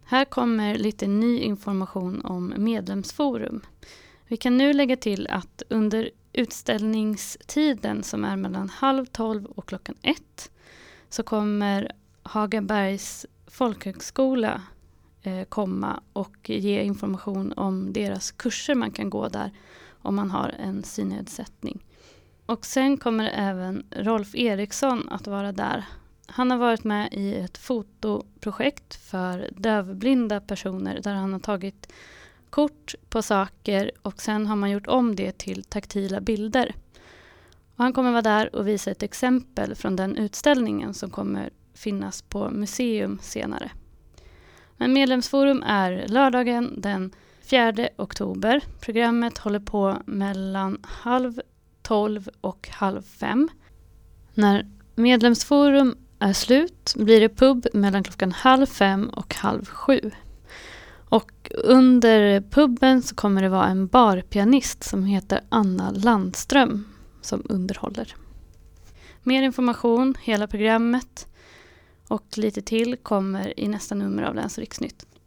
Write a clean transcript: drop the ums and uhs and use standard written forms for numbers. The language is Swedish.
Här kommer lite ny information om medlemsforum. Vi kan nu lägga till att under utställningstiden som är mellan 11:30 och 1 så kommer Hagabergs folkhögskola komma och ge information om deras kurser man kan gå där om man har en synnedsättning. Och sen kommer även Rolf Eriksson att vara där. Han har varit med i ett fotoprojekt för dövblinda personer där han har tagit kort på saker och sen har man gjort om det till taktila bilder. Och han kommer vara där och visa ett exempel från den utställningen som kommer finnas på museum senare. Men medlemsforum är lördagen den 4 oktober. Programmet håller på mellan 11:30 och 11:30. När medlemsforum är slut blir det pub mellan klockan 5:30 och 6:30. Och under puben så kommer det vara en barpianist som heter Anna Landström som underhåller. Mer information, hela programmet och lite till kommer i nästa nummer av Läns- och Riksnytt.